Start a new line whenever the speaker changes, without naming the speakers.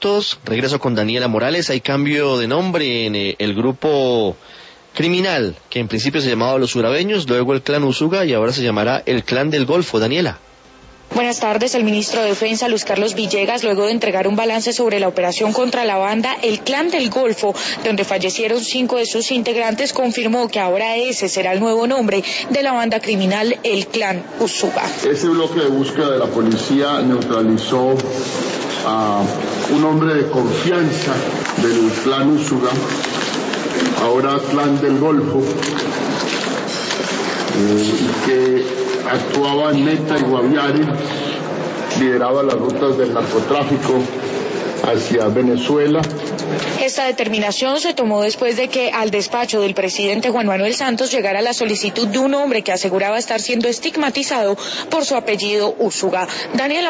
minutos. Regreso con Daniela Morales. Hay cambio de nombre en el grupo criminal, que en principio se llamaba Los Urabeños, luego el Clan Usuga y ahora se llamará el Clan del Golfo. Daniela.
Buenas tardes. El ministro de Defensa, Luis Carlos Villegas, luego de entregar un balance sobre la operación contra la banda El Clan del Golfo, donde fallecieron 5 de sus integrantes, confirmó que ahora ese será el nuevo nombre de la banda criminal El Clan Usuga.
Ese bloque de búsqueda de la policía neutralizó a un hombre de confianza del Clan Usuga, ahora Clan del Golfo, que actuaba en Meta y Guaviare, lideraba las rutas del narcotráfico hacia Venezuela.
Esta determinación se tomó después de que al despacho del presidente Juan Manuel Santos llegara la solicitud de un hombre que aseguraba estar siendo estigmatizado por su apellido Usuga. Daniela